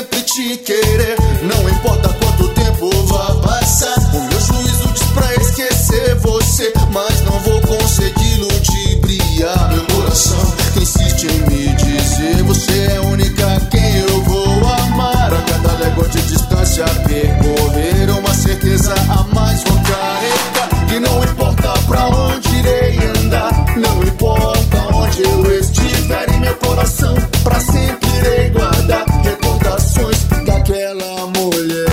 sempre te querer. Não importa quanto tempo vá passar, o meu juízo diz pra esquecer você, mas não vou conseguir ludibriar meu coração que insiste em me dizer: você é a única quem eu vou amar. A cada légua de distância percorrer, uma certeza a mais vou carregar. E não importa pra onde irei andar, não importa onde eu estiver, em meu coração pra sempre irei guardar recordações daquela mulher.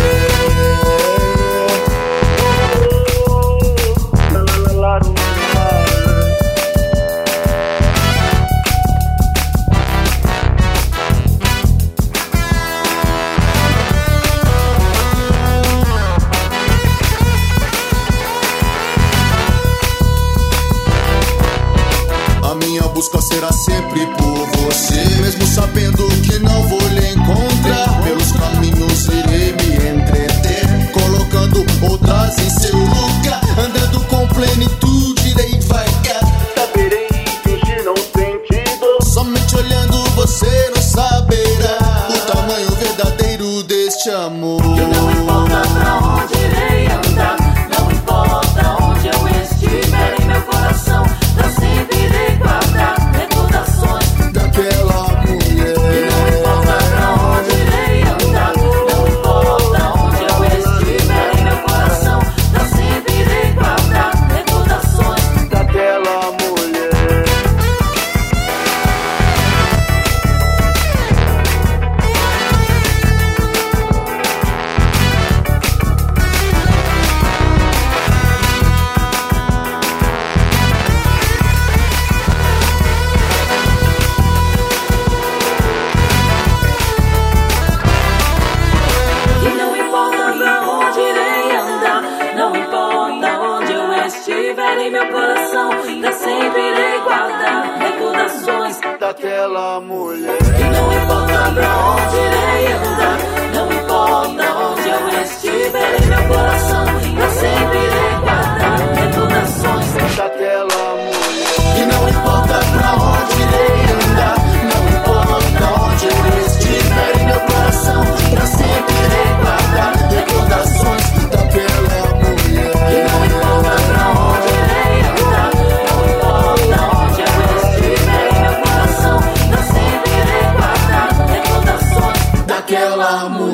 Minha busca será sempre por você, mesmo sabendo que não vou lhe encontrar. Pelos caminhos irei me entreter, colocando outras em seu lugar, andando com plenitude irei vagar. Saberei fingir não sentido, somente olhando você não saberá o tamanho verdadeiro deste amor. E não importa pra onde irei andar, não importa onde eu estiver, em meu coração eu sempre irei guardar recordações daquela mulher. E não importa pra onde irei andar, não importa onde eu estiver, em meu coração eu sempre irei guardar recordações daquela mulher. E não importa pra onde irei andar, não importa onde eu estiver, em meu coração eu sempre irei guardar recordações Daquela mulher. E não importa pra onde irei andar, não importa onde eu estiver, em meu coração eu sempre irei guardar recordações Daquela mulher. E não importa pra onde irei andar, não importa onde eu estiver, em meu coração pra sempre irei guardar recordações daquela mulher. E não importa pra onde irei andar, não importa onde eu estiver, em meu coração eu sempre irei guardar recordações Daquela mulher.